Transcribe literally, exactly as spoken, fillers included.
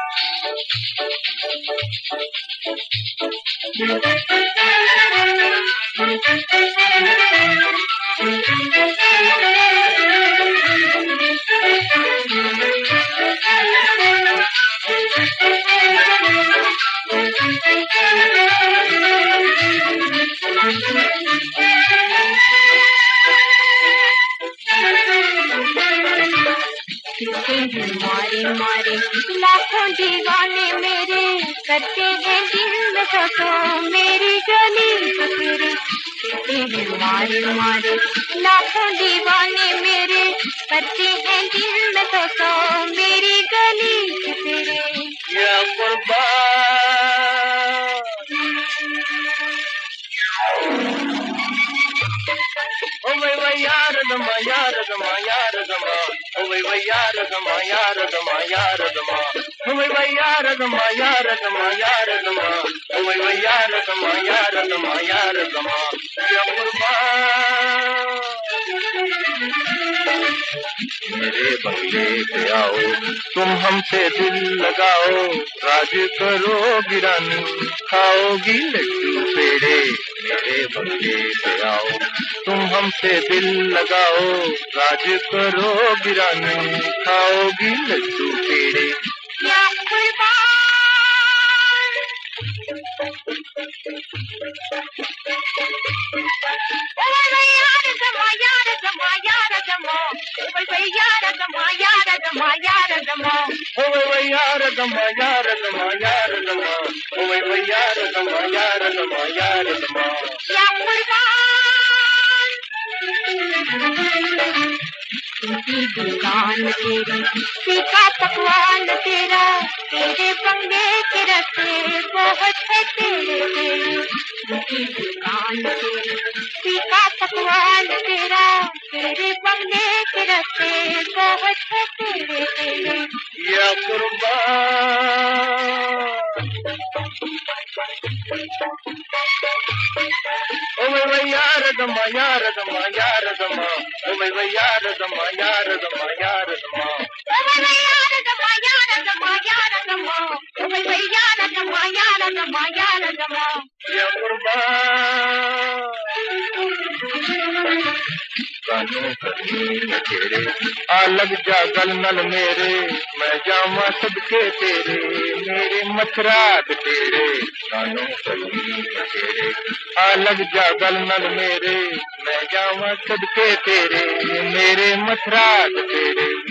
मारे मारे लाखों दीवाने मेरे करते हैं दिल में सको मेरी गली तेरे हैं मारे मारे लाखों दीवाने मेरे करते हैं दिल में सको मेरी गली तेरे या कुर्बान ओ वै वै यार दमा यार दमा यार दमा ओ वै वै यार दमा यार दमा यार दमा ओ वै वै यार दमा यार दमा यार दमा ओ वै वै यार दमा यार दमा यार दमा या कुर्बान मेरे बंगले पे आओ तुम हमसे दिल लगाओ राज करो गिरानी खाओगी लड्डू पेड़े मेरे बंगले पे आओ तुम हमसे दिल लगाओ राज करो गिरानी खाओगी लड्डू पेड़े या कुर्बान ओ वै यार दमा यार दमा यार दमा ओ वै यार दमा यार दमा यार दमा ओ वै यार दमा यार दमा यार दमा ओ वै यार दमा यार दमा यार दमा या कुर्बान दुकान तेरी फीका पकवान तेरा तेरे बंगले के रस्ते बहुत है तेरे तेरे दुकान तेरी फीका पकवान तेरा तेरे बंगले के रस्ते बहुत है तेरे तेरे या कुर्बान ओ वै यार दमा यार दमा यार दमा ओ वै यार दमा यार दमा यार दमा ओ वै यार दमा यार दमा यार दमा ओ वै यार दमा यार दमा यार दमा या कुर्बान कानों कहीं तेरे आ लग जा गल नल मेरे मैं जावा सदके तेरे मेरे मथरात तेरे कानों कहीं तेरे आ लग जा गल नल मेरे मैं जावा सदके तेरे मेरे मथरात तेरे